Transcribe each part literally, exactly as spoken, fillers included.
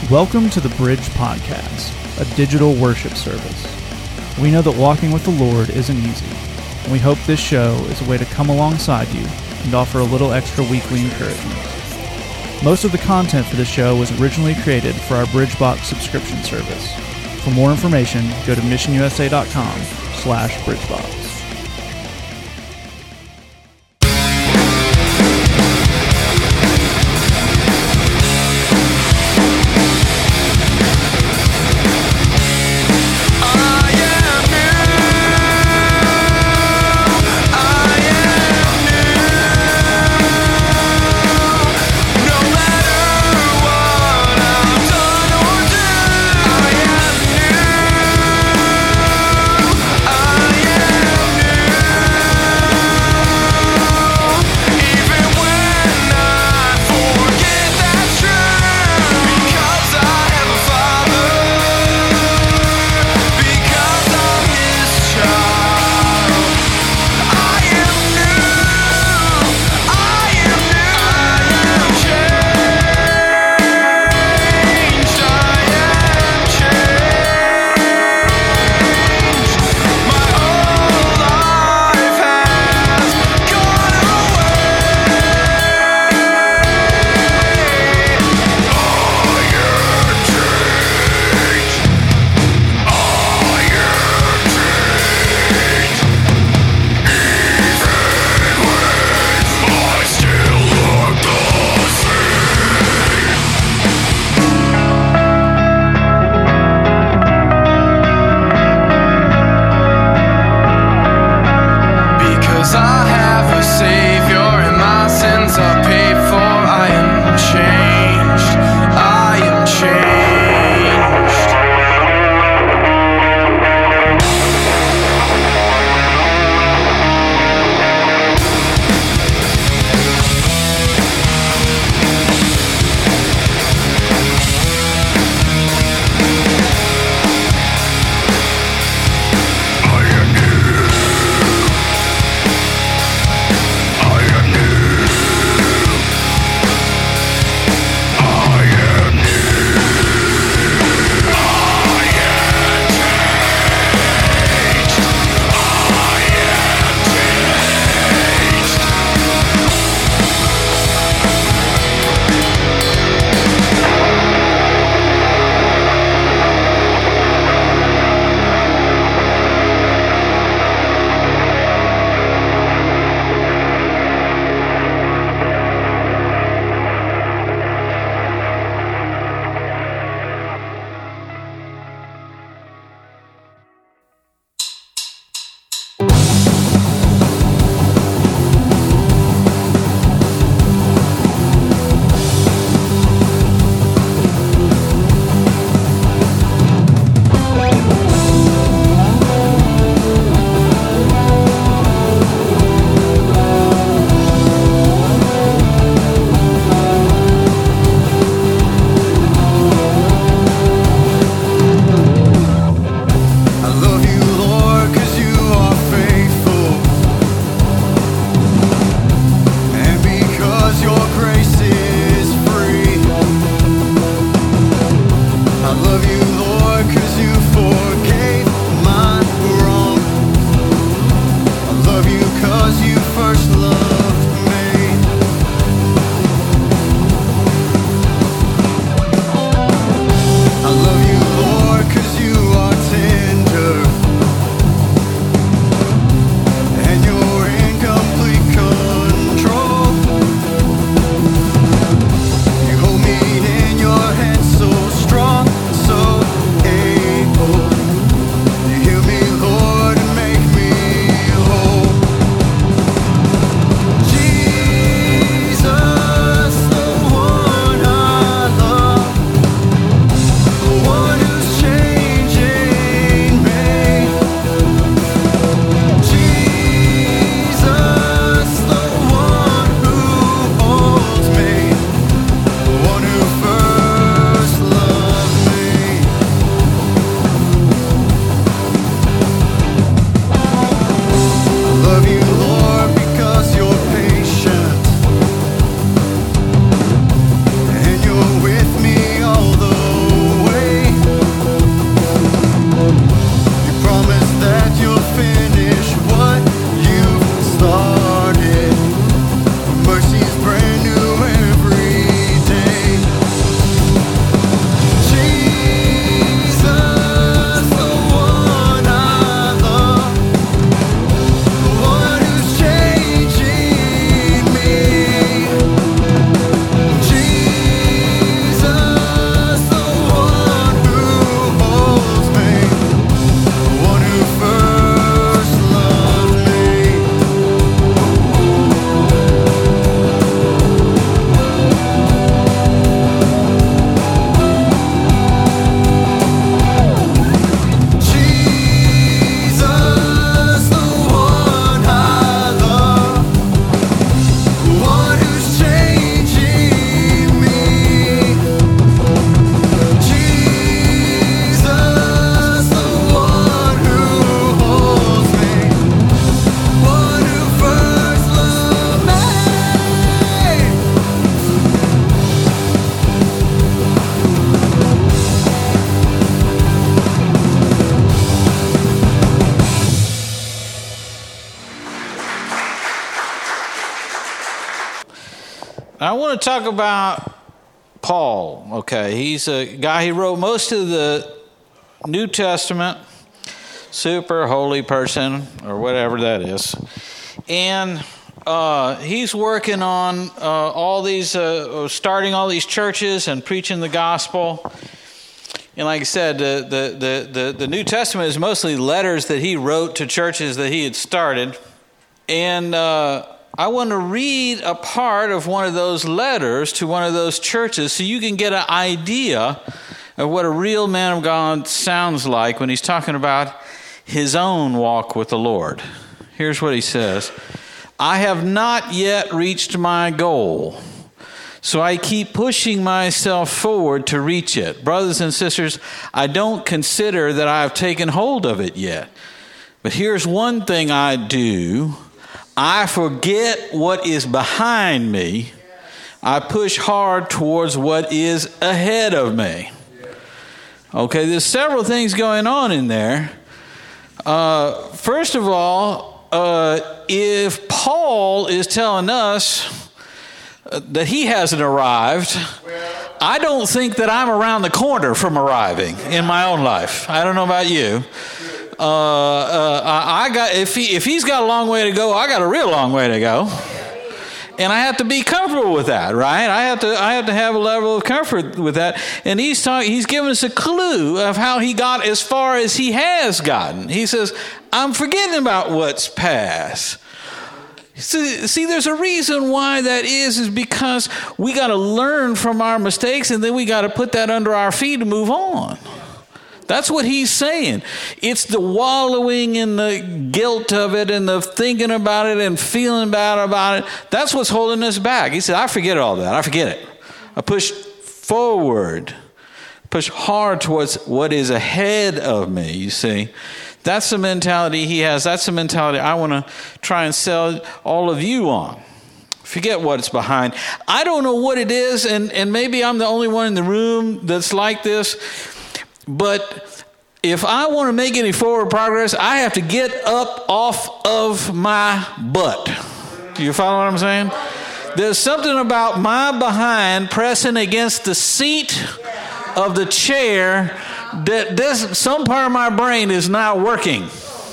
Welcome to the Bridge Podcast, a digital worship service. We know that walking with the Lord isn't easy, and we hope this show is a way to come alongside you and offer a little extra weekly encouragement. Most of the content for the show was originally created for our BridgeBox subscription service. For more information, go to missionusa.com slash BridgeBox. I am I want to talk about Paul. Okay, he's a guy who wrote most of the New Testament, super holy person, or whatever that is. And uh, he's working on uh, all these, uh, starting all these churches and preaching the gospel. And like I said, the, the, the, the, the New Testament is mostly letters that he wrote to churches that he had started. And uh, I want to read a part of one of those letters to one of those churches so you can get an idea of what a real man of God sounds like when he's talking about his own walk with the Lord. Here's what he says. I have not yet reached my goal, so I keep pushing myself forward to reach it. Brothers and sisters, I don't consider that I have taken hold of it yet. But here's one thing I do. I forget what is behind me. I push hard towards what is ahead of me. Okay, there's several things going on in there. Uh, first of all, uh, if Paul is telling us that he hasn't arrived, I don't think that I'm around the corner from arriving in my own life. I don't know about you. Uh, uh, I got if he if he's got a long way to go, I got a real long way to go, and I have to be comfortable with that, right? I have to I have to have a level of comfort with that. And he's talking, he's giving us a clue of how he got as far as he has gotten. He says, "I'm forgetting about what's past." See, see, there's a reason why that is, is because we got to learn from our mistakes, and then we got to put that under our feet to move on. That's what he's saying. It's the wallowing in the guilt of it and the thinking about it and feeling bad about it. That's what's holding us back. He said, I forget all that. I forget it. I push forward, push hard towards what is ahead of me, you see. That's the mentality he has. That's the mentality I want to try and sell all of you on. Forget what's behind. I don't know what it is, and, and maybe I'm the only one in the room that's like this, but if I want to make any forward progress, I have to get up off of my butt. Do you follow what I'm saying? There's something about my behind pressing against the seat of the chair that this some part of my brain is not working.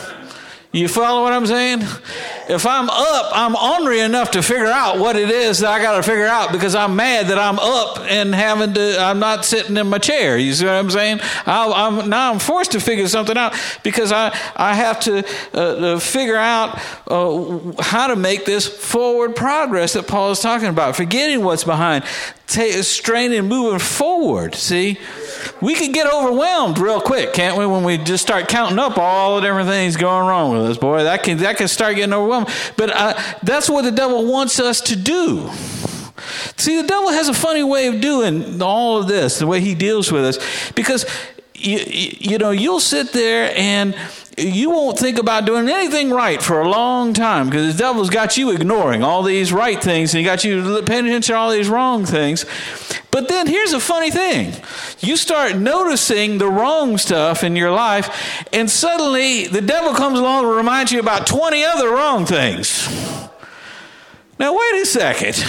You follow what I'm saying? If I'm up, I'm ornery enough to figure out what it is that I got to figure out because I'm mad that I'm up and having to, I'm not sitting in my chair. You see what I'm saying? I, I'm, now I'm forced to figure something out because I, I have to uh, figure out uh, how to make this forward progress that Paul is talking about. Forgetting what's behind, t- straining, moving forward. See? We can get overwhelmed real quick, can't we, when we just start counting up all the different things going wrong with us, boy. That can that can start getting overwhelmed. But uh, that's what the devil wants us to do. See, the devil has a funny way of doing all of this, the way he deals with us, because you, you know, you'll sit there and you won't think about doing anything right for a long time because the devil's got you ignoring all these right things and he got you paying attention to all these wrong things. But then here's a funny thing. You start noticing the wrong stuff in your life, and suddenly the devil comes along and reminds you about twenty other wrong things. Now, wait a second.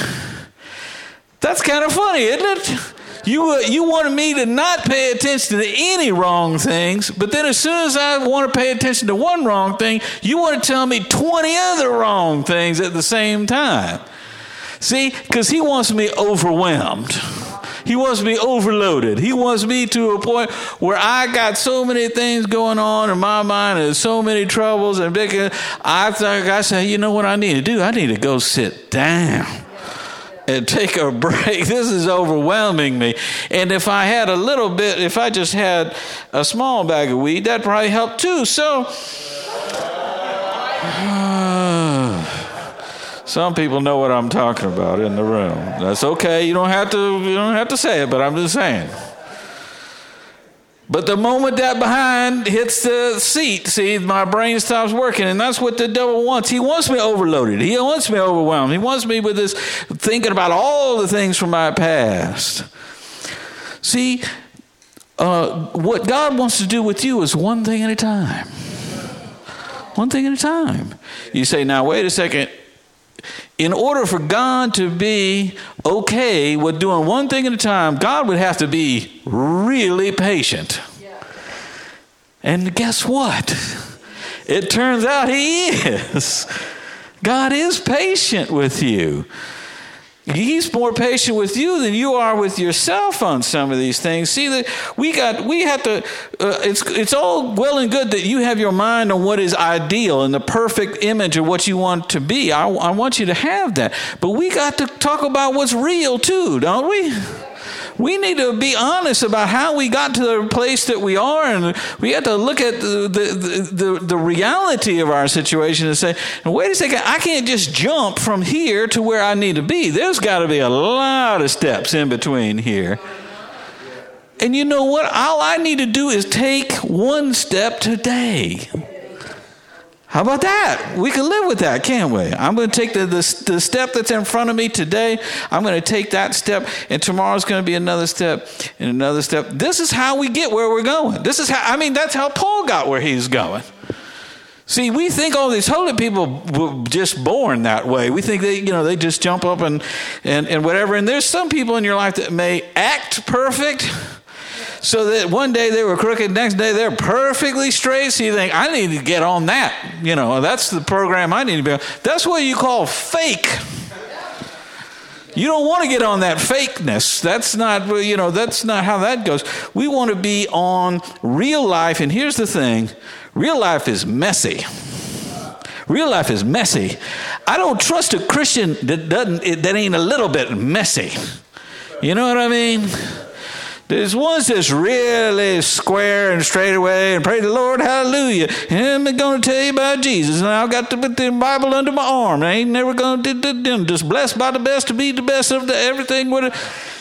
That's kind of funny, isn't it? You uh, you wanted me to not pay attention to any wrong things, but then as soon as I want to pay attention to one wrong thing, you want to tell me twenty other wrong things at the same time. See, because he wants me overwhelmed. He wants me overloaded. He wants me to a point where I got so many things going on in my mind and so many troubles. And big, I think I say, you know what I need to do? I need to go sit down and take a break. This is overwhelming me. And if I had a little bit, if I just had a small bag of weed, that'd probably help too. So, some people know what I'm talking about in the room. That's okay. You don't have to, you don't have to say it, but I'm just saying. But the moment that behind hits the seat, see, my brain stops working, and that's what the devil wants. He wants me overloaded. He wants me overwhelmed. He wants me with this thinking about all the things from my past. See, uh, what God wants to do with you is one thing at a time. One thing at a time. You say, now, wait a second. in order for God to be okay with doing one thing at a time, God would have to be really patient. Yeah. And guess what? It turns out he is. God is patient with you. He's more patient with you than you are with yourself on some of these things. See, that we got, we have to. Uh, it's it's all well and good that you have your mind on what is ideal and the perfect image of what you want to be. I, I want you to have that, but we got to talk about what's real too, don't we? We need to be honest about how we got to the place that we are, and we have to look at the the, the, the reality of our situation and say, wait a second, I can't just jump from here to where I need to be. There's got to be a lot of steps in between here. And you know what? All I need to do is take one step today. How about that? We can live with that, can't we? I'm going to take the, the, the step that's in front of me today. I'm going to take that step, and tomorrow's going to be another step and another step. This is how we get where we're going. This is how, I mean, that's how Paul got where he's going. See, we think all these holy people were just born that way. We think they, you know, they just jump up and, and, and whatever. And there's some people in your life that may act perfect, so that one day they were crooked, next day they're perfectly straight. So you think, I need to get on that. You know, that's the program I need to be on. That's what you call fake. You don't want to get on that fakeness. That's not, you know, that's not how that goes. We want to be on real life. And here's the thing. Real life is messy. Real life is messy. I don't trust a Christian that doesn't, that ain't a little bit messy. You know what I mean? There's ones that's really square and straight away and pray the Lord, hallelujah. And I'm going to tell you about Jesus. And I've got to put the Bible under my arm. I ain't never going to do, do, just blessed by the best to be the best of the everything. With it.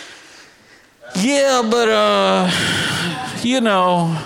Yeah, but, uh, you know,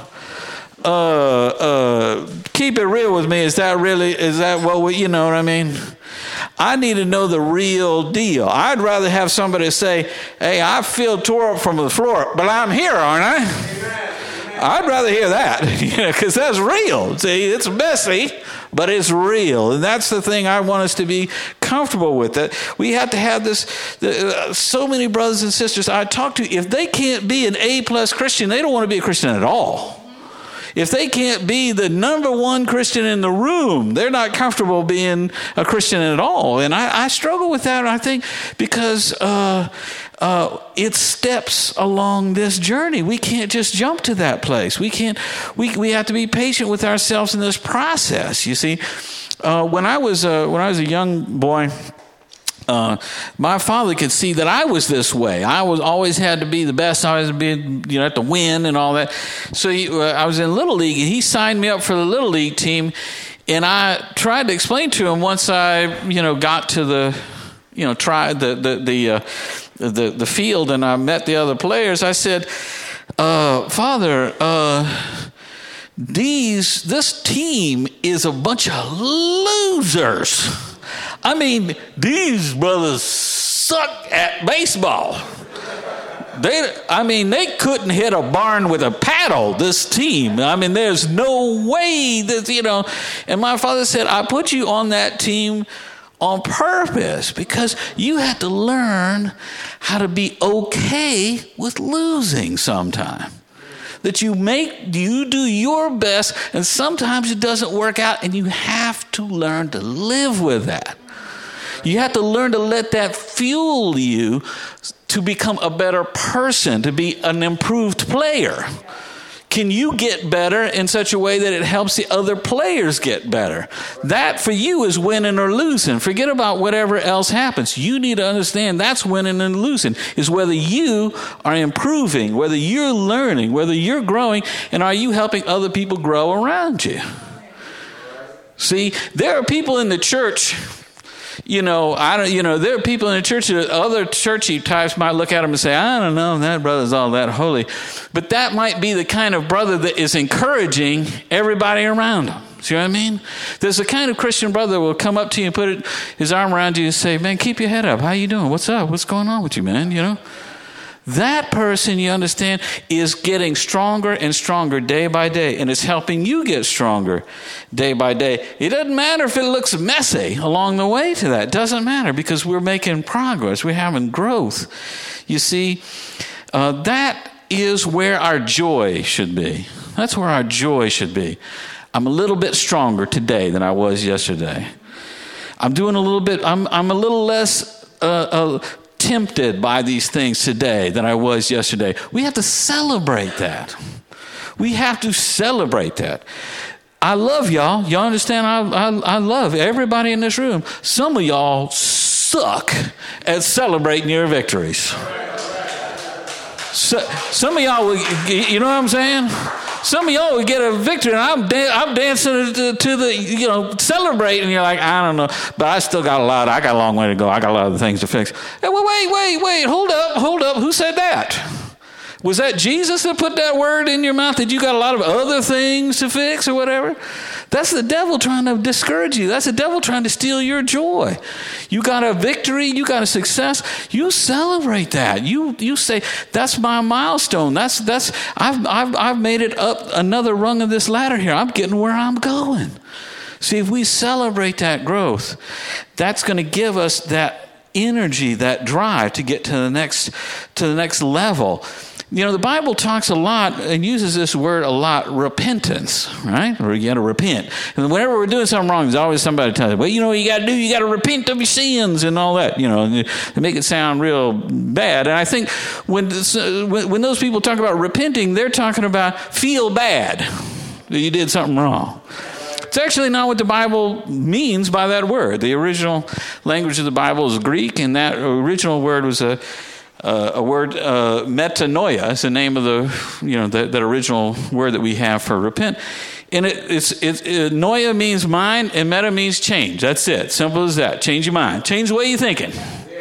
uh, uh, keep it real with me. Is that really, is that what we, you know what I mean? I need to know the real deal. I'd rather have somebody say, hey, I feel tore up from the floor, but I'm here, aren't I? Amen. I'd rather hear that, you know, because that's real. See, it's messy, but it's real. And that's the thing I want us to be comfortable with. That we have to have this, uh, so many brothers and sisters I talk to, if they can't be an A-plus Christian, they don't want to be a Christian at all. If they can't be the number one Christian in the room, they're not comfortable being a Christian at all. And I, I struggle with that, I think, because uh, uh, it's steps along this journey. We can't just jump to that place. We can't. We we have to be patient with ourselves in this process. You see, uh, when I was uh, when I was a young boy. Uh, my father could see that I was this way. I was always had to be the best. I always be, you know, have to win and all that. So he, uh, I was in Little League, and he signed me up for the Little League team. And I tried to explain to him once I, you know, got to the, you know, tried the the the uh, the, the field, and I met the other players. I said, uh, Father, uh, these this team is a bunch of losers. I mean, these brothers suck at baseball. They, I mean, they couldn't hit a barn with a paddle, this team. I mean, there's no way that, you know. And my father said, I put you on that team on purpose because you had to learn how to be okay with losing sometime. That you make, you do your best, and sometimes it doesn't work out, and you have to learn to live with that. You have to learn to let that fuel you to become a better person, to be an improved player. Can you get better in such a way that it helps the other players get better? That for you is winning or losing. Forget about whatever else happens. You need to understand that's winning and losing, is whether you are improving, whether you're learning, whether you're growing, and are you helping other people grow around you? See, there are people in the church. You know, I don't. You know, there are people in the church that other churchy types might look at them and say, "I don't know, that brother's all that holy," but that might be the kind of brother that is encouraging everybody around him. See what I mean? There's a kind of Christian brother that will come up to you and put it, his arm around you and say, "Man, keep your head up. How you doing? What's up? What's going on with you, man?" You know, That person, you understand, is getting stronger and stronger day by day, and it's helping you get stronger day by day. It doesn't matter if it looks messy along the way to that. It doesn't matter, because we're making progress. We're having growth. You see, uh, that is where our joy should be. That's where our joy should be. I'm a little bit stronger today than I was yesterday. I'm doing a little bit, I'm, I'm a little less uh, uh, tempted by these things today than I was yesterday. We have to celebrate that. We have to celebrate that. I love y'all. Y'all understand? I, I, I love everybody in this room. Some of y'all suck at celebrating your victories. So, some of y'all, you know what I'm saying? Some of y'all would get a victory, and I'm, dan- I'm dancing to, to the, you know, celebrating, and you're like, I don't know, but I still got a lot, I got a long way to go. I got a lot of things to fix. Hey, well, wait, wait, wait, hold up, hold up. Who said that? Was that Jesus that put that word in your mouth, that you got a lot of other things to fix or whatever? That's the devil trying to discourage you. That's the devil trying to steal your joy. You got a victory, you got a success, you celebrate that. You you say, that's my milestone. That's that's I've I've I've made it up another rung of this ladder here. I'm getting where I'm going. See, if we celebrate that growth, that's going to give us that energy, that drive to get to the next to the next level. You know, the Bible talks a lot and uses this word a lot, repentance, right? Or you got to repent. And whenever we're doing something wrong, there's always somebody telling us, well, you know what you got to do? You got to repent of your sins and all that, you know, and they make it sound real bad. And I think when, when those people talk about repenting, they're talking about feel bad that you did something wrong. It's actually not what the Bible means by that word. The original language of the Bible is Greek, and that original word was a Uh, a word, uh, metanoia, is the name of the, you know, that, that original word that we have for repent. And it, it's, it, it, noia means mind, and meta means change. That's it. Simple as that. Change your mind. Change the way you're thinking.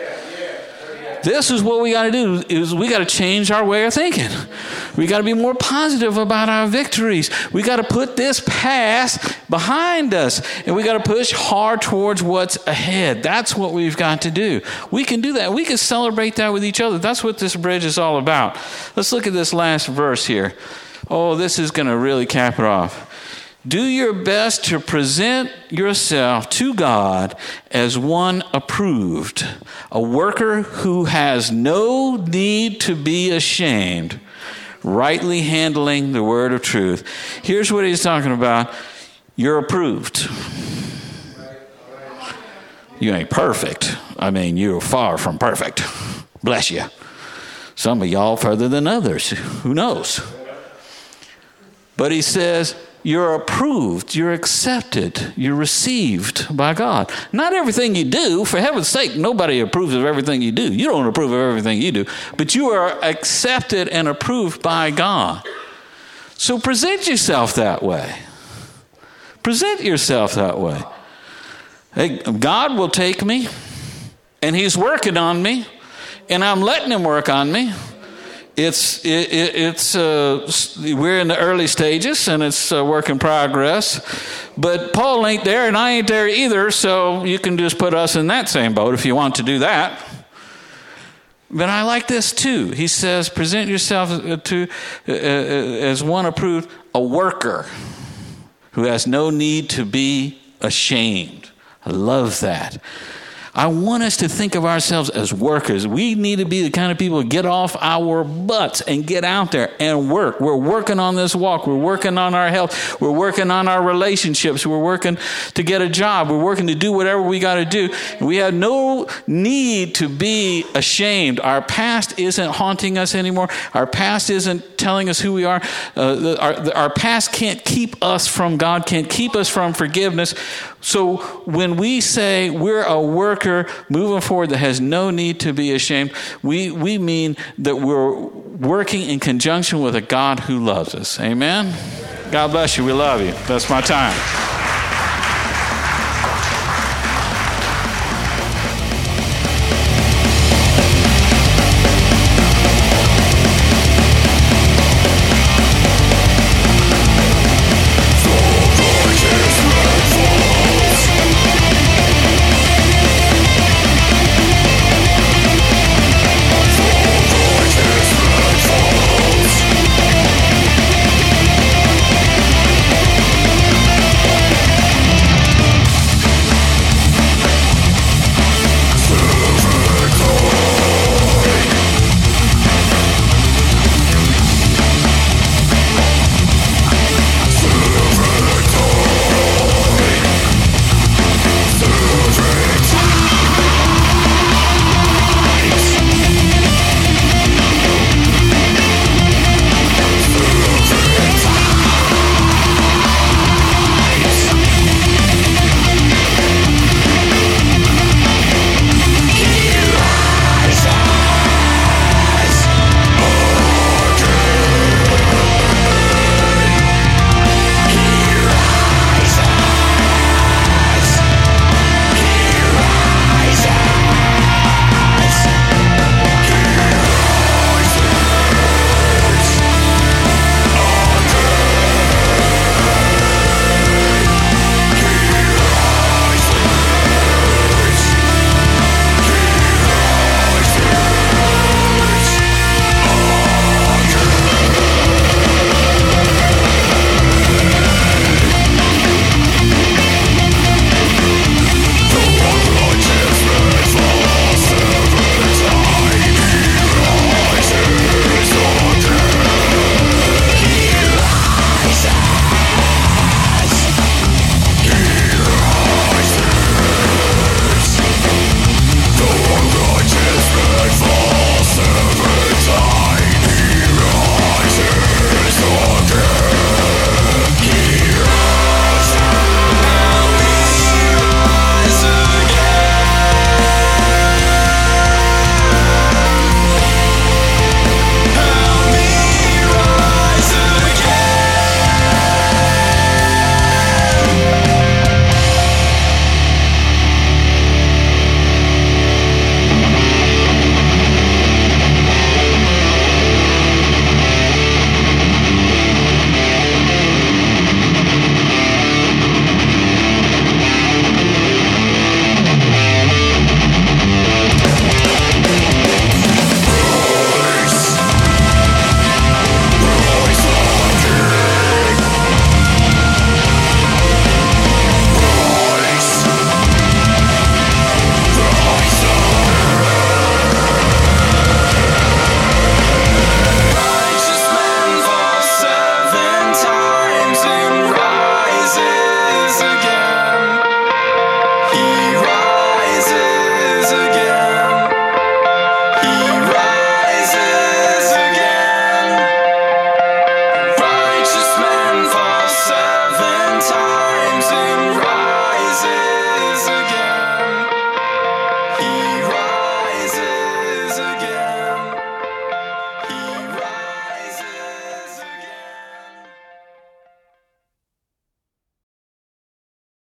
This is what we got to do, is we got to change our way of thinking. We got to be more positive about our victories. We got to put this past behind us, and we got to push hard towards what's ahead. That's what we've got to do. We can do that. We can celebrate that with each other. That's what this bridge is all about. Let's look at this last verse here. Oh, this is going to really cap it off. Do your best to present yourself to God as one approved, a worker who has no need to be ashamed, rightly handling the word of truth. Here's what he's talking about. You're approved. You ain't perfect. I mean, you're far from perfect. Bless you. Some of y'all further than others. Who knows? But he says, you're approved, you're accepted, you're received by God. Not everything you do, for heaven's sake, nobody approves of everything you do. You don't approve of everything you do, but you are accepted and approved by God. So present yourself that way. Present yourself that way. Hey, God will take me, and he's working on me, and I'm letting him work on me. It's it, it, it's uh, we're in the early stages, and it's a work in progress. But Paul ain't there, and I ain't there either. So you can just put us in that same boat if you want to do that. But I like this too. He says, "Present yourself to uh, as one approved, a worker who has no need to be ashamed." I love that. I want us to think of ourselves as workers. We need to be the kind of people who get off our butts and get out there and work. We're working on this walk. We're working on our health. We're working on our relationships. We're working to get a job. We're working to do whatever we got to do. We have no need to be ashamed. Our past isn't haunting us anymore. Our past isn't telling us who we are. Uh, our, our past can't keep us from God, can't keep us from forgiveness. So when we say we're a worker moving forward that has no need to be ashamed, we, we mean that we're working in conjunction with a God who loves us. Amen? God bless you. We love you. That's my time.